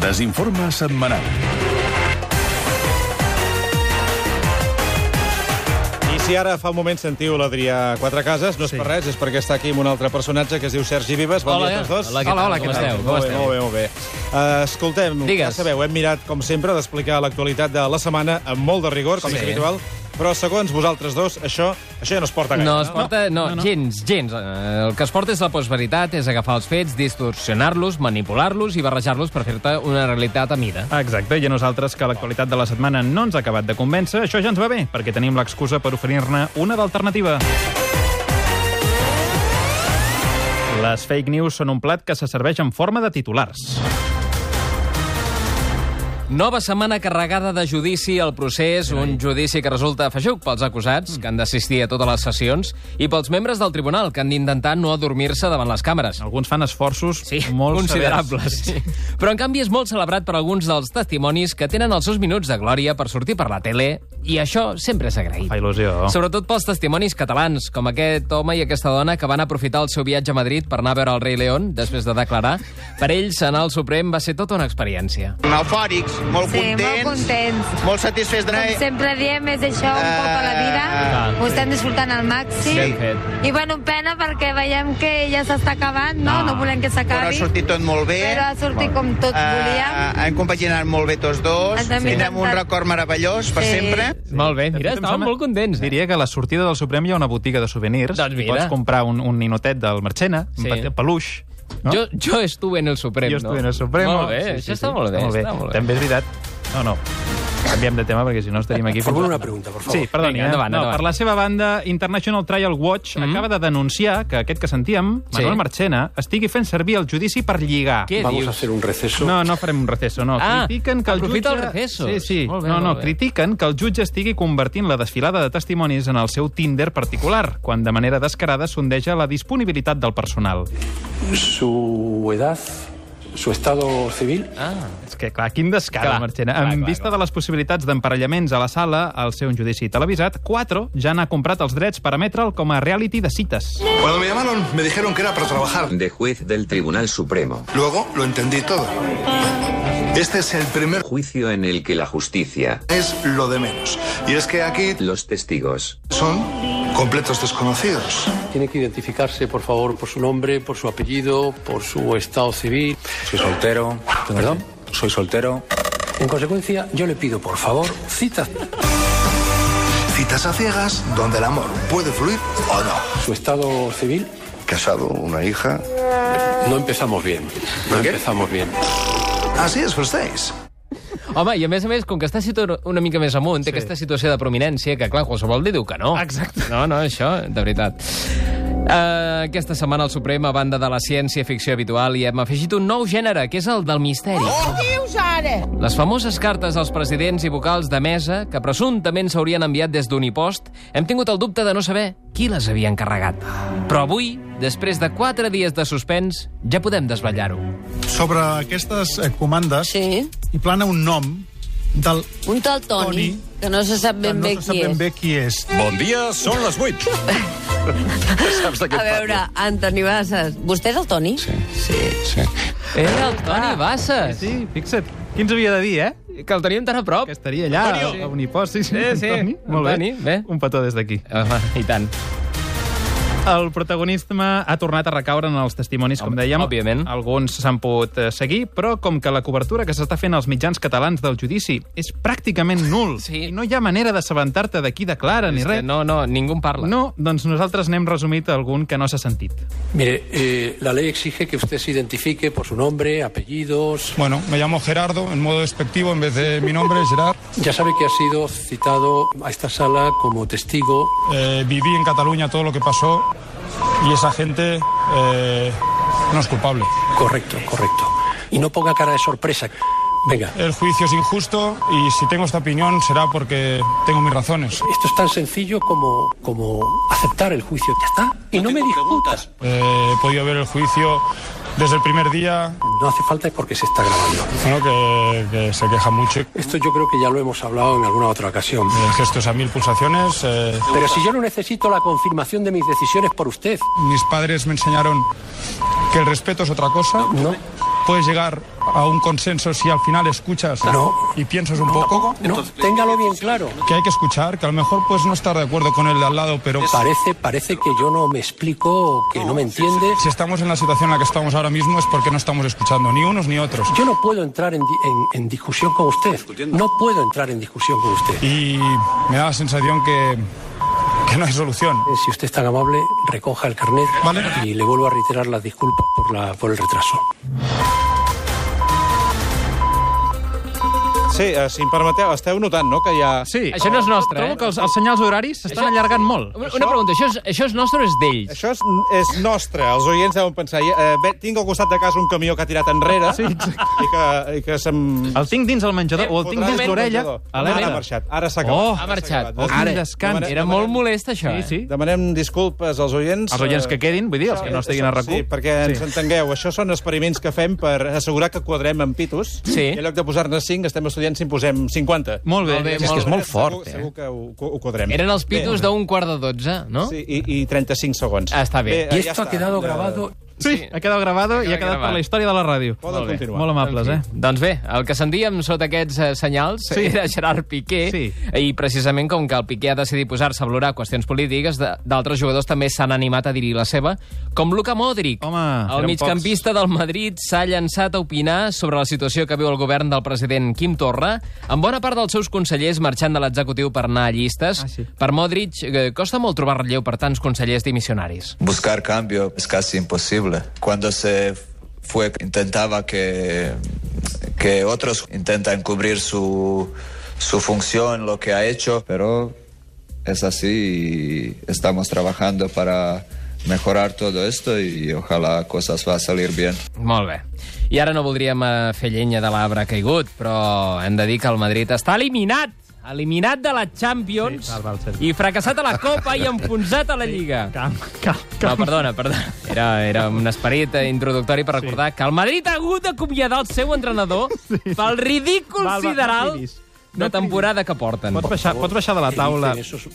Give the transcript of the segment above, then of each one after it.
Desinforme setmanal. I si ara fa un moment sentiu l'Adrià Quatrecases, no és per res, és perquè està aquí amb un altre personatge que es diu Sergi Vives. Bon dia a tots dos. Hola, què tal? Com esteu? Molt bé. Escoltem, ja sabeu, hem mirat, com sempre, d'explicar l'actualitat de la setmana amb molt de rigor, com és habitual, però segons vosaltres dos, això ja no es porta gaire. No es porta, no, gens. El que es porta és la postveritat, és agafar els fets, distorsionar-los, manipular-los i barrejar-los per fer-te una realitat a mida. Exacte, i a nosaltres que l'actualitat de la setmana no ens ha acabat de convèncer, això ja ens va bé, perquè tenim l'excusa per oferir-ne una d'alternativa. Les fake news són un plat que se serveix en forma de titulars. Nova setmana carregada de judici al procés, un judici que resulta feixuc pels acusats, que han d'assistir a totes les sessions, i pels membres del tribunal, que han d'intentar no adormir-se davant les càmeres. Alguns fan esforços molt considerables. Sí. Però, en canvi, és molt celebrat per alguns dels testimonis que tenen els seus minuts de glòria per sortir per la tele, i això sempre és agraït. Fa il·lusió. Sobretot pels testimonis catalans, com aquest home i aquesta dona que van aprofitar el seu viatge a Madrid per anar a veure el Rei León, després de declarar. Per ells, anar al Suprem va ser tota una experiència. Eufòrics, molt contents, molt satisfets d'anar. Com sempre diem, és això un cop a la vida, ho estem disfrutant al màxim. Ben fet. I bueno, pena perquè veiem que ja s'està acabant, no volem que s'acabi. Però ha sortit tot molt bé. Però ha sortit com tots volíem. Han compaginat molt bé tots dos. Tindrem un record meravellós per sempre. Molt bé, mira, estàvem molt contents. Diria que a la sortida del Suprem hi ha una botiga de souvenirs. Doncs mira. Pots comprar un ninotet del Marchena, un peluix. No? Jo estuve en el Suprem, Jo estuve en el Suprem. Molt bé, això està molt bé. També és veritat. No. Canviem de tema perquè si no estaríem aquí... Formulo una pregunta, por favor. Sí, perdoni. Endavant. Per la seva banda, International Trial Watch acaba de denunciar que aquest que sentíem, Manuel Marchena, estigui fent servir el judici per lligar. Què Vamos dius? a hacer un receso. No farem un receso, no. Critiquen que el aprofita jutge... el receso. Sí. Molt bé. Critiquen que el jutge estigui convertint la desfilada de testimonis en el seu Tinder particular, quan de manera descarada sondeja la disponibilitat del personal. Su edad, su estado civil. És que, clar, quin descar, Marchena. En vista de les possibilitats d'emparellaments a la sala, al ser un judici televisat, 4 ja n'ha comprat els drets per emetre'l com a reality de cites. Cuando me llamaron, me dijeron que era para trabajar. De juez del Tribunal Supremo. Luego lo entendí todo. Este es el primer Juicio en el que la justicia, es lo de menos. Y es que aquí los testigos, son completos desconocidos. Tiene que identificarse, por favor, por su nombre, por su apellido, por su estado civil. Soy soltero. ¿Perdón? Soy soltero. En consecuencia, yo le pido, por favor, citas. Citas a ciegas donde el amor puede fluir o no. Su estado civil. Casado, una hija. No empezamos bien. Así es, estáis. Home, i a més, com que està situat una mica més amunt, té aquesta situació de prominència, que clar, qualsevol li diu que no. Exacte. No, això, de veritat. Aquesta setmana al Suprem, a banda de la ciència-ficció habitual, hi hem afegit un nou gènere, que és el del misteri. Què dius ara? Les famoses cartes als presidents i vocals de mesa, que presumptament s'haurien enviat des d'Unipost, hem tingut el dubte de no saber qui les havia encarregat. Però avui, després de 4 dies de suspens, ja podem desvetllar-ho. Sobre aquestes comandes Sí. hi plana un nom del Un tal Toni, que no se sap ben bé qui és. Bon dia, són les 8. Saps de què A veure, Antoni Bassas, vostè és el Toni? Sí. Era el Toni Bassas. Sí, fixa't. Qui ens havia de dir, Que el teníem tan a prop. Que estaria allà, a Unipost. Sí. Toni. Molt Toni, bé. Un petó des d'aquí. I tant. El protagonisme ha tornat a recaure en els testimonis, com dèiem. Òbviament. Alguns s'han pogut seguir, però com que la cobertura que s'està fent als mitjans catalans del judici és pràcticament nul, i no hi ha manera d'assabentar-te de qui declara ni res. No, ningú en parla. No, doncs nosaltres n'hem resumit algun que no s'ha sentit. Mire, la ley exige que usted se identifique por su nombre, apellidos. Bueno, me llamo Gerardo, en modo despectivo, en vez de mi nombre, Gerard. Ya sabe que ha sido citado a esta sala como testigo. Viví en Cataluña todo lo que pasó y esa gente no es culpable. Correcto. Y no ponga cara de sorpresa. Venga. El juicio es injusto y si tengo esta opinión será porque tengo mis razones. Esto es tan sencillo como aceptar el juicio. Ya está. Y no me discutas. He podido ver el juicio desde el primer día. No hace falta porque se está grabando. Bueno, que se queja mucho. Esto yo creo que ya lo hemos hablado en alguna otra ocasión. Gestos a 1000 pulsaciones. Pero si yo no necesito la confirmación de mis decisiones por usted. Mis padres me enseñaron que el respeto es otra cosa. No. puedes llegar a un consenso si al final escuchas y piensas un poco. No, téngalo bien claro. Que hay que escuchar, que a lo mejor puedes no estar de acuerdo con el de al lado, pero... Parece que yo no me explico, que no me entiende. Si estamos en la situación en la que estamos ahora mismo es porque no estamos escuchando ni unos ni otros. Yo no puedo entrar en discusión con usted. No puedo entrar en discusión con usted. Y me da la sensación que no hay solución. Si usted es tan amable, recoja el carnet, ¿vale? Y le vuelvo a reiterar las disculpas por el retraso. Sí, si em permeteu, esteu notant, no?, que hi ha... Sí. Això no és nostre, Trobo que els senyals horaris s'estan allargant molt. Una pregunta, això és nostre o és d'ells? Això és nostre. Els oients deuen pensar... tinc al costat de casa un camió que ha tirat enrere i que se'm... El tinc dins el menjador, o el tinc dins l'orella. Ara ha marxat, ara s'ha acabat. Ha marxat. Quin descans. Era molt molest, això, Sí. Demanem disculpes als oients. Els oients que quedin, vull dir, els que no estiguin a RAC1. Sí, perquè ens entengueu, això són experiments que fem per assegurar que quadrem amb pitos. Sí. I en lloc de posar-ne 5, estem estudiant si en posem 50. Molt bé. És que és molt fort, Segur que ho quadrem. Eren els pitos d'11:45, no? Sí, i 35 segons. Està bé. Y esto ha quedado grabado... Sí, ha quedat grabado i ha quedat per la història de la ràdio. Poden continuar. Molt amables, Doncs bé, el que sentíem sota aquests senyals era Gerard Piqué, i precisament com que el Piqué ha decidit posar-se a valorar qüestions polítiques, d'altres jugadors també s'han animat a dir-hi la seva, com Luka Modric. El migcampista del Madrid s'ha llançat a opinar sobre la situació que viu el govern del president Quim Torra, amb bona part dels seus consellers marxant de l'executiu per anar a llistes. Per Modric costa molt trobar relleu per tants consellers dimissionaris. Buscar cambio es casi imposible. Cuando se fue, intentaba que otros intentan cubrir su función, lo que ha hecho, pero es así y estamos trabajando para mejorar todo esto y ojalá cosas va a salir bien. Molt bé. I ara no voldríem fer llenya de l'arbre caigut, però hem de dir que el Madrid està eliminat de la Champions i fracassat a la Copa i enfonsat a la Lliga. No, perdona. Era un esperit introductori per recordar que el Madrid ha hagut d'acomiadar el seu entrenador pel ridícul sideral de temporada que porten. Pots baixar de la taula?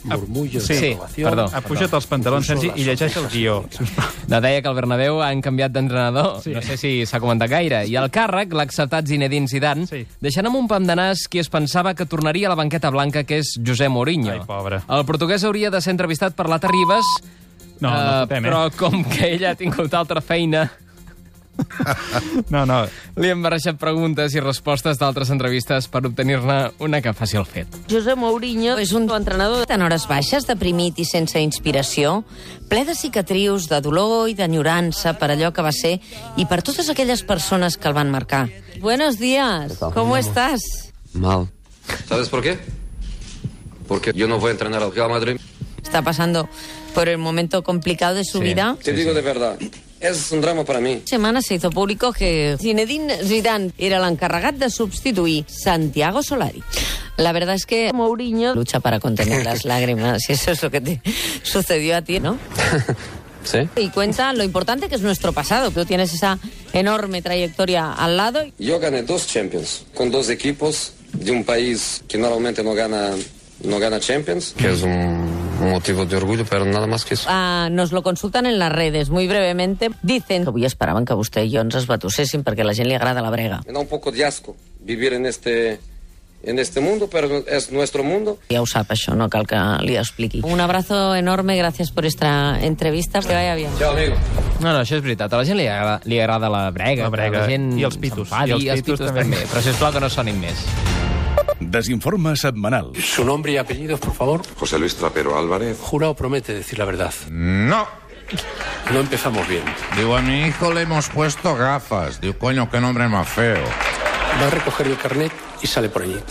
Sí, perdó. Puja't els pantalons, Sergi, i llegeix el guió. No, deia que el Bernabéu han canviat d'entrenador. No sé si s'ha comentat gaire. I el càrrec l'ha acceptat Zinedine Zidane, deixant amb un pam de nas qui es pensava que tornaria a la banqueta blanca, que és José Mourinho. Ai, pobre. El portuguès hauria de ser entrevistat per l'Ata Ribas, però com que ell ha tingut altra feina... No. Li hem barrejat preguntes i respostes d'altres entrevistes per obtenir-ne una que faci el fet. José Mourinho és un entrenador en hores baixes, deprimit i sense inspiració, ple de cicatrius, de dolor i d'enyorança per allò que va ser i per totes aquelles persones que el van marcar. Buenos días, ¿cómo estás? Mal. ¿Sabes por qué? Porque yo no voy a entrenar al Real Madrid. Está pasando por el momento complicado de su vida. Te digo de verdad. Es un drama para mí. Semana se hizo público que Zinedine Zidane era el encarregat de substituir Santiago Solari. La verdad es que Mourinho lucha para contener las lágrimas, y eso es lo que te sucedió a ti, ¿no? Sí. Y cuenta lo importante que es nuestro pasado. Tú tienes esa enorme trayectoria al lado. Yo gané 2 Champions con 2 equipos de un país que normalmente no gana Champions, que es un motivo de orgullo, pero nada más que eso. Nos lo consultan en las redes, muy brevemente. Dicen que avui esperaven que vostè i jo ens esbatusséssim perquè a la gent li agrada la brega. Me da un poco de asco vivir en este mundo, pero es nuestro mundo. Ja ho sap, això, no cal que li expliqui. Un abrazo enorme, gracias por esta entrevista. Que vaya bien. Chao, amigo. No, això és veritat. A la gent li agrada la brega. La gent i els pitos. I els pitos també. Però sisplau que no sonin més. Desinforme setmanal. Su nombre y apellidos, por favor. José Luis Trapero Álvarez. ¿Jura o promete decir la verdad? No. No empezamos bien. Digo, a mi hijo le hemos puesto gafas. Digo, coño, qué nombre más feo. Va a recoger el carnet y sale por allí.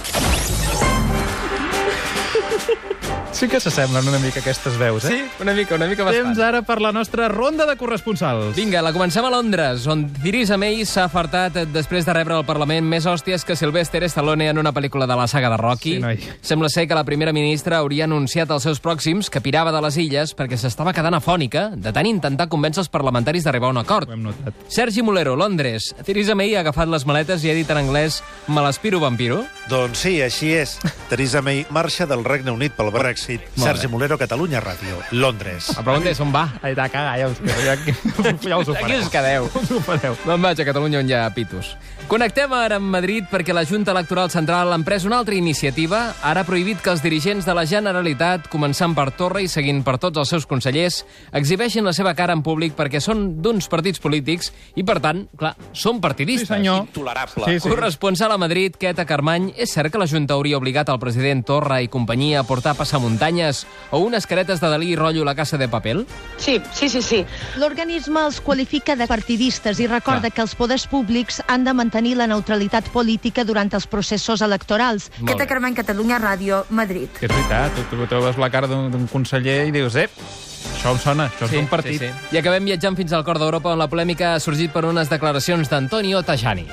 Sí que s'assemblen una mica aquestes veus, Sí, una mica bastant. Temps ara per la nostra ronda de corresponsals. Vinga, la comencem a Londres, on Theresa May s'ha afartat després de rebre al Parlament més hòsties que Sylvester Stallone en una pel·lícula de la saga de Rocky. Sí, noi. Sembla ser que la primera ministra hauria anunciat als seus pròxims que pirava de les illes perquè s'estava quedant afònica de tant intentar convèncer els parlamentaris d'arribar a un acord. Ho hem notat. Sergi Mulero, Londres. Theresa May ha agafat les maletes i ha dit en anglès "me l'aspiro, vampiro"? Doncs sí, així és. Theresa May marxa del Regne Unit pel Brexit fet. Sergi Molero, Catalunya Ràdio, Londres. La pregunta és on va? Allà caga, ja us ho fareu. Aquí us quedeu. Me'n vaig a Catalunya on hi ha pitos. Connectem ara amb Madrid perquè la Junta Electoral Central ha pres una altra iniciativa. Ara ha prohibit que els dirigents de la Generalitat, començant per Torra i seguint per tots els seus consellers, exhibeixin la seva cara en públic perquè són d'uns partits polítics i, per tant, clar, són partidistes. Sí, senyor. Intolerable. Sí. Corresponsal a Madrid, Queta Carmany, és cert que la Junta hauria obligat el president Torra i companyia a portar passamuntanyes o unes caretes de Dalí i rotllo La Casa de Papel? Sí. L'organisme els qualifica de partidistes i recorda que els poders públics han de mantenir la neutralitat política durant els processos electorals. Queta Carmany, Catalunya Ràdio, Madrid. És veritat, tu trobes la cara d'un conseller i dius, això em sona, això és d'un partit. Sí. I acabem viatjant fins al cor d'Europa, on la polèmica ha sorgit per unes declaracions d'Antonio Tajani.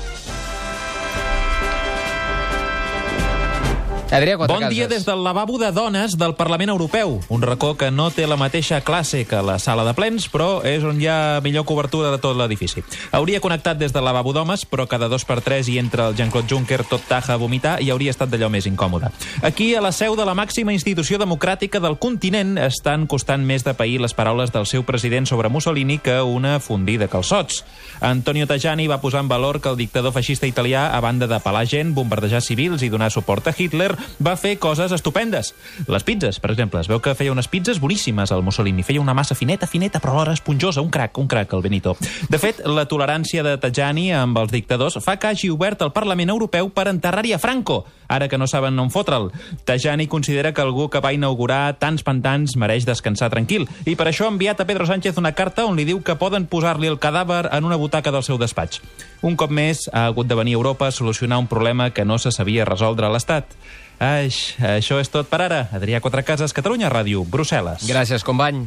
Adrià Quatrecases. Bon dia des del lavabo de dones del Parlament Europeu. Un racó que no té la mateixa classe que la sala de plens, però és on hi ha millor cobertura de tot l'edifici. Hauria connectat des del lavabo d'homes, però cada 2x3 hi entra el Jean-Claude Juncker tot taja a vomitar i hauria estat d'allò més incòmode. Aquí, a la seu de la màxima institució democràtica del continent, estan costant més de pair les paraules del seu president sobre Mussolini que una fondida calçots. Antonio Tajani va posar en valor que el dictador feixista italià, a banda de pelar gent, bombardejar civils i donar suport a Hitler, va fer coses estupendes. Les pizzas, per exemple. Es veu que feia unes pizzas boníssimes al Mussolini. Feia una massa fineta, però alhora esponjosa. Un crac, el Benito. De fet, la tolerància de Tajani amb els dictadors fa que hagi obert el Parlament Europeu per enterrar-hi a Franco, ara que no saben on fotre'l. Tajani considera que algú que va inaugurar tants pantans mereix descansar tranquil, i per això ha enviat a Pedro Sánchez una carta on li diu que poden posar-li el cadàver en una butaca del seu despatx. Un cop més, ha hagut de venir a Europa a solucionar un problema que no se sabia resoldre a l'Estat. Això és tot per ara. Adrià Quatrecases, Catalunya Ràdio, Brussel·les. Gràcies, company.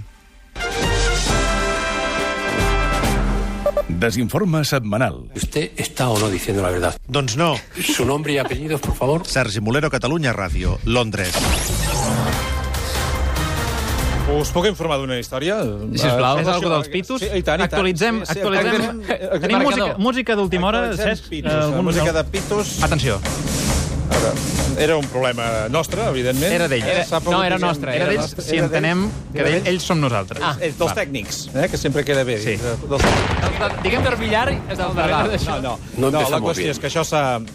Desinforme setmanal. ¿Usted está o no diciendo la verdad? Doncs no. Su nombre y apellidos, por favor. Sergi Molero, Catalunya Ràdio, Londres. Us puc informar d'una història? Sisplau. És algú dels pitos? Sí, i tant. Actualitzem. Tenim música d'última hora, Cesc? Música de pitos. Atenció. Era un problema nostre, evidentment. Era d'ells. No, era nostre. Era d'ells, si entenem que ells som nosaltres. Dels tècnics, que sempre queda bé. Sí. Diguem del billar és del darrere d'això. No, la qüestió és que això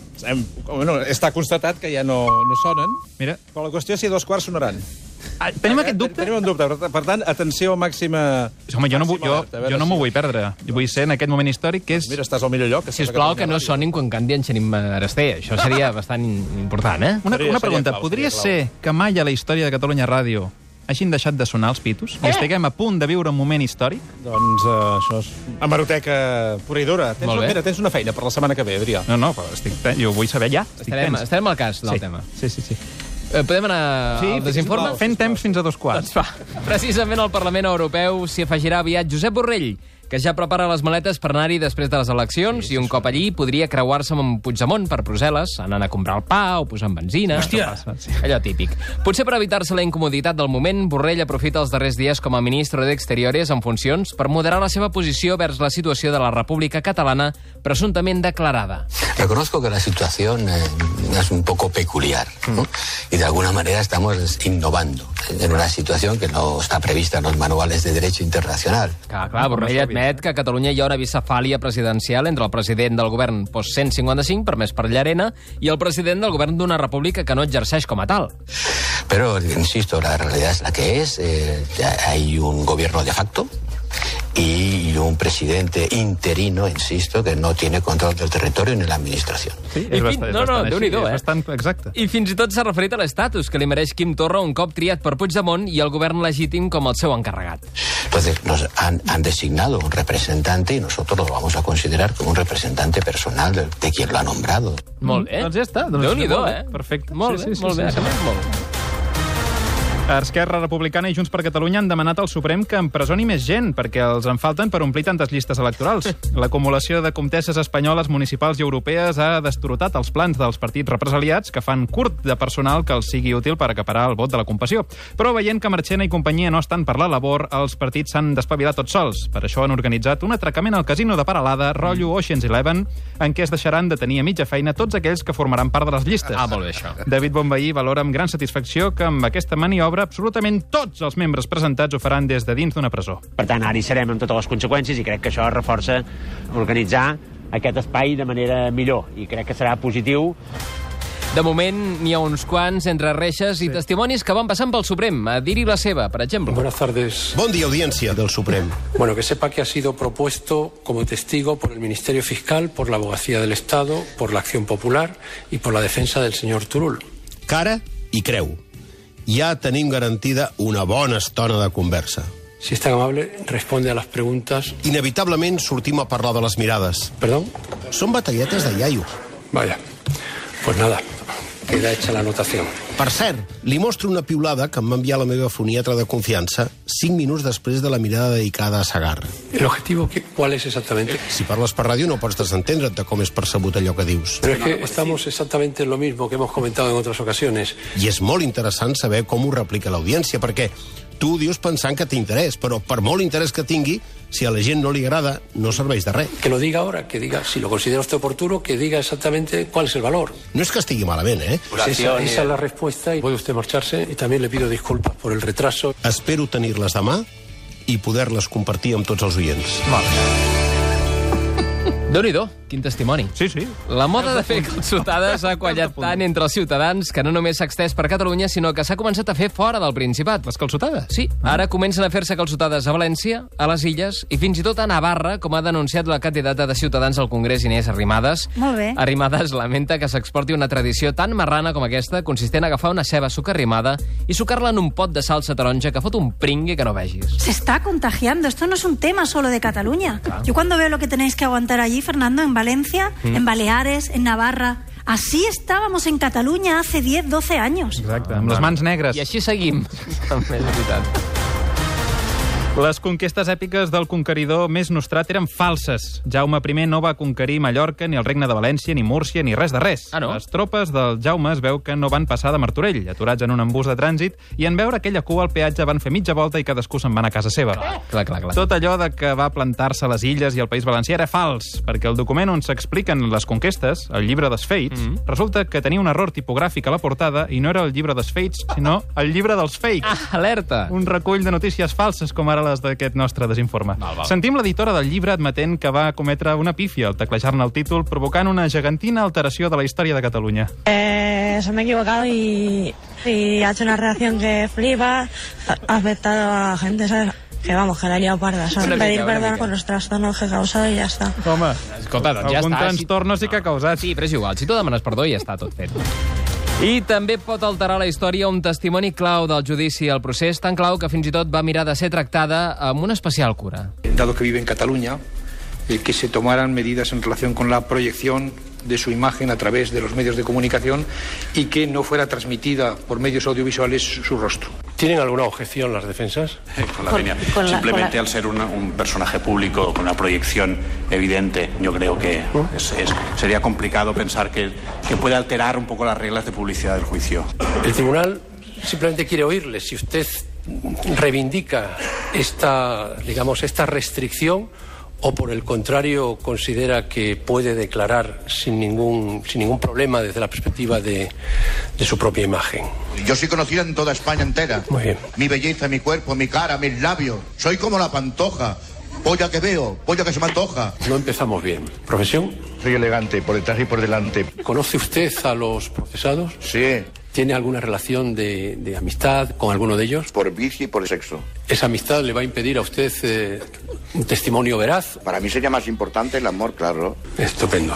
està constatat que ja no sonen, però la qüestió és si a 2 quarts sonaran. Tenim aquest dubte? Tenim un dubte. Per tant, atenció màxima... Home, jo no m'ho vull perdre. Jo vull ser en aquest moment històric que és... Mira, estàs al millor lloc. Sisplau, que no sonin quan canti en Xanim Araster. Això seria bastant important, eh? Una pregunta. Podria ser que mai a la història de Catalunya Ràdio hagin deixat de sonar els pitos? I estiguem a punt de viure un moment històric? Doncs això és hemeroteca pura i dura. Mira, tens una feina per la setmana que ve, Adrià. No, però jo ho vull saber ja. Estarem al cas del tema. Sí. Podem anar al desinforme? Fent temps fins a 2 quarts. Doncs va. Precisament al Parlament Europeu s'hi afegirà aviat Josep Borrell, que ja prepara les maletes per anar-hi després de les eleccions i un cop allí podria creuar-se amb Puigdemont per Brussel·les, anant a comprar el pa o posant benzina. Hòstia! Allò típic. Potser per evitar-se la incomoditat del moment, Borrell aprofita els darrers dies com a ministre d'Exteriores en funcions per moderar la seva posició vers la situació de la República Catalana presumptament declarada. Reconozco que la situación es un poco peculiar, ¿no? Y de alguna manera estamos innovando en una situación que no está prevista en los manuales de derecho internacional. Clar, Borrell admet que a Catalunya hi ha una bicefàlia presidencial entre el president del govern post-155, permès per Llarena, i el president del govern d'una república que no exerceix com a tal. Pero, insisto, la realidad es la que es. Hay un gobierno de facto y un presidente interino, insisto, que no tiene control del territorio ni la administración. Sí, és bastant exacte. I fins i tot s'ha referit a l'estatus que li mereix Quim Torra un cop triat per Puigdemont i el govern legítim com el seu encarregat. Entonces nos han designado un representante y nosotros lo vamos a considerar como un representante personal de quien lo ha nombrado. Molt bé. Doncs ja està. Déu-n'hi-do, Perfecte. Molt bé. Esquerra Republicana i Junts per Catalunya han demanat al Suprem que empresoni més gent, perquè els en falten per omplir tantes llistes electorals. L'acumulació de comtesses espanyoles, municipals i europees ha destorotat els plans dels partits represaliats, que fan curt de personal que els sigui útil per acaparar el vot de la compassió. Però veient que Marchena i companyia no estan per la labor, els partits s'han d'espavilar tots sols. Per això han organitzat un atracament al casino de Peralada, rotllo Ocean's 11, en què es deixaran de tenir a mitja feina tots aquells que formaran part de les llistes. Molt bé, això. David Bonvehí valora amb gran satisfacció que amb aquesta maniobra absolutament tots els membres presentats ho faran des de dins d'una presó. Per tant, ara hi serem amb totes les conseqüències i crec que això reforça organitzar aquest espai de manera millor i crec que serà positiu. De moment, n'hi ha uns quants entre reixes i testimonis que van passant pel Suprem a dir-hi la seva, per exemple. Buenas tardes. Bon dia, audiencia del Suprem. Bueno, que sepa que ha sido propuesto como testigo por el Ministerio Fiscal, por la Abogacía del Estado, por la Acción Popular y por la defensa del señor Turull. Cara i creu. Ja tenim garantida una bona estona de conversa. Si es tan amable, responde a las preguntas. Inevitablement sortim a parlar de les mirades. ¿Perdón? Són batalletes de iaio. Vaya, pues nada, queda hecha la anotación. Per cert, li mostro una piulada que em va enviar la meva foniatra de confiança 5 minuts després de la mirada dedicada a Sagarra. ¿El objetivo cuál es exactamente? Si parles per ràdio no pots desentendre't de com és percebut allò que dius. Pero es que estamos exactamente en lo mismo que hemos comentado en otras ocasiones. I és molt interessant saber com ho replica l'audiència, perquè tu ho dius pensant que té interès, però per molt interès que tingui, si a la gent no li agrada, no serveix de res. Que lo diga ahora, que diga, si lo considera usted oportuno, que diga exactamente cuál es el valor. No és que estigui malament, Esa es la respuesta y puede usted marcharse y también le pido disculpas por el retraso. Espero tenir-les demà i poder-les compartir amb tots els oients. Déu-n'hi-do, quin testimoni. Sí, sí. La moda de fer calçotades ha quallat tant entre els ciutadans que no només s'ha extès per Catalunya, sinó que s'ha començat a fer fora del Principat. Les calçotades? Sí, ara comencen a fer-se calçotades a València, a les Illes i fins i tot a Navarra, com ha denunciat la candidata de Ciutadans al Congrés, Inés Arrimadas. Molt bé. Arrimadas lamenta que s'exporti una tradició tan marrana com aquesta, consistent a agafar una ceba sucarrimada i sucar-la en un pot de salsa taronja que fot un pringue que no vegis. Se está contagiando. Esto no es un tema solo de Cataluña. Claro. Yo cuando veo lo que tenéis que aguantar allí, Fernando, en Valencia, en Baleares, en Navarra... Así estábamos en Cataluña hace 10, 12 años. Exacte, amb les mans negres. I així seguim. També és veritat. Les conquestes èpiques del conqueridor més nostrat eren falses. Jaume I no va conquerir Mallorca, ni el Regne de València, ni Múrcia, ni res de res. Ah, no? Les tropes del Jaume es veu que no van passar de Martorell, aturats en un embús de trànsit, i en veure aquella cua al peatge van fer mitja volta i cadascú se'n va anar a casa seva. Clar. Tot allò de que va plantar-se a les illes i al País Valencià era fals, perquè el document on s'expliquen les conquestes, el llibre dels Feits, resulta que tenia un error tipogràfic a la portada i no era el llibre dels Feits, sinó el llibre dels Fakes. Ah, alerta! Un recull de notícies falses, com ara les d'aquest nostre desinforme. Val. Sentim l'editora del llibre admetent que va cometre una pífia al teclejar-ne el títol, provocant una gegantina alteració de la història de Catalunya. Se me he equivocado y ha hecho una reacción que flipa, ha afectado a la gente, ¿sabes? Que vamos, que la he liado parda, ¿sabes? Pedir perdón por los trastornos que he causado i ja està. Home, escolta, doncs ja algun està. trastorn sí que ha causat. Sí, però és igual, si tu demanes perdó ja està tot fet. I també pot alterar la història un testimoni clau del judici al procés, tan clau que fins i tot va mirar de ser tractada amb una especial cura. Dado que vive en Cataluña, que se tomaran medidas en relación con la proyección de su imagen a través de los medios de comunicación y que no fuera transmitida por medios audiovisuales su rostro. ¿Tienen alguna objeción las defensas? Con la línea. Simplemente al ser un personaje público con una proyección evidente, yo creo que sería complicado pensar que puede alterar un poco las reglas de publicidad del juicio. El tribunal simplemente quiere oírle. Si usted reivindica esta restricción, o por el contrario considera que puede declarar sin ningún problema desde la perspectiva de su propia imagen. Yo soy conocida en toda España entera. Muy bien. Mi belleza, mi cuerpo, mi cara, mis labios. Soy como la Pantoja. Polla que veo, polla que se me antoja. No empezamos bien. ¿Profesión? Soy elegante, por detrás y por delante. ¿Conoce usted a los procesados? Sí. ¿Tiene alguna relación de amistad con alguno de ellos? Por vicio y por sexo. ¿Esa amistad le va a impedir a usted un testimonio veraz? Para mí sería más importante el amor, claro. Estupendo.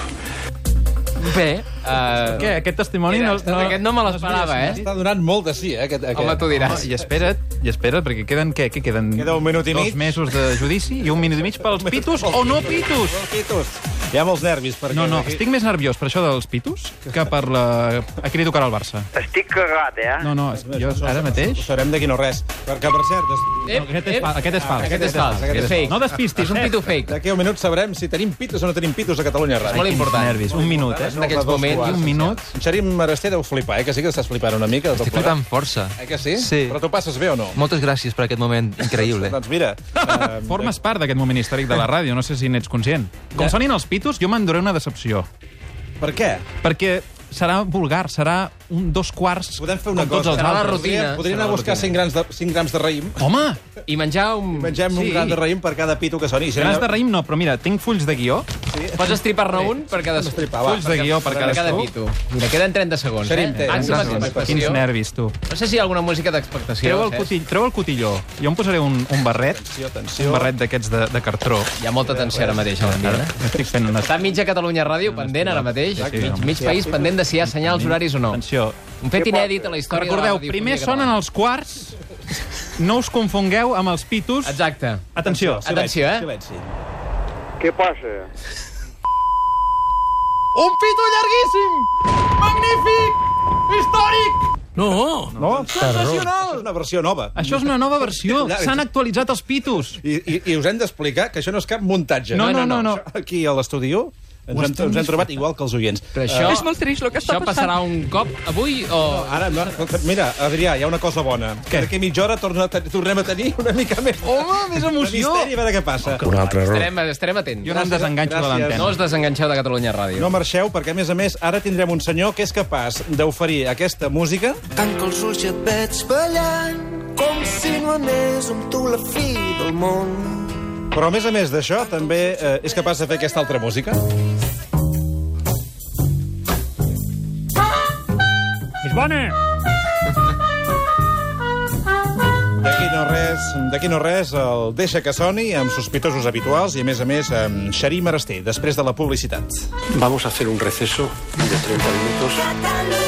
Bé, Què? Aquest testimoni aquest no me l'esperava, Està donant molt de sí, Home, tu diràs. I espera't, perquè queden, què queden? Queda un minut i mig. 2 mesos de judici i un minut i mig pels pitos o no pitos. Hi ha molts nervis. Perquè No, estic més nerviós per això dels pitos que per a qui li tocarà el Barça. Estic cagat, No, jo ara mateix... Ho sabrem d'aquí no res. Perquè, per cert... Aquest és fals. Aquest és fake. No despistis, És un pito fake. D'aquí un minut sabrem si tenim pitos o no tenim pitos a Catalunya Ràdio. És molt important. Nervis. Un minut, En aquells moments. Un minut. En Xarim Araster deu flipar, que sí que estàs flipant una mica. Estic flipant força. Que sí? Sí. Però tu passes bé o no? Moltes gràcies per aquest moment increïble. Doncs mira... Formes part d'aquest moment històric de la ràdio, no sé si n'ets conscient. Com sonin els pitos, jo m'enduré una decepció. Per què? Perquè serà vulgar, serà 2 quarts Podem fer una com tots cosa. els Serà la altres. rutina. Podríem anar a buscar 5 grams de raïm. Home! I menjar un... Mengem un gram de raïm per cada pito que soni. Grans de raïm no, però mira, tinc fulls de guió. Pots estripar-ne un per cada... Fulls de guió per cada pito. Mira, queden 30 segons, Màxima expectació. Quins nervis, tu. No sé si hi ha alguna música d'expectació. Treu el cotilló. Jo em posaré un barret. Atenció. Un barret d'aquests de cartró. Hi ha molta tensió ara mateix a l'ambient. Estic fent una... Està mitja Catalunya Ràdio pendent ara mateix. Mig país pendent de si hi ha senyals horaris o no. Atenció. Un fet inèdit a la història de la Recordeu, radiofonia primer catalana. sonen els quarts, no us confongueu amb els pitos. Exacte. Atenció. Atenció, Silenci. Què passa? Un pito llarguíssim! Magnífic! Històric! No! Sensacional! És una versió nova. Això és una nova versió. S'han actualitzat els pitos. I us hem d'explicar que això no és cap muntatge. No. Aquí a l'estudi ens hem trobat igual que els oients. Però això... És molt trist el que està Això passarà un cop avui o... Ara, mira, Adrià, hi ha una cosa bona. D'aquí mitja hora tornem a tenir una mica més... Home, més emoció! Misteri, a veure què passa. Un altre error. Estarem atents. Jo no em desenganxo de l'antena. No us desenganxeu de Catalunya Ràdio. No marxeu, perquè, a més, ara tindrem un senyor que és capaç d'oferir aquesta música... Tanca els ulls i et veig ballant com si no anés amb tu la fi del món. Però, a més d'això, també és capaç de fer aquesta altra música. És bona! D'aquí no res, el Deixa que soni amb sospitosos habituals i, a més, amb Xarim Araster, després de la publicitat. Vamos a hacer un receso de 30 minutos.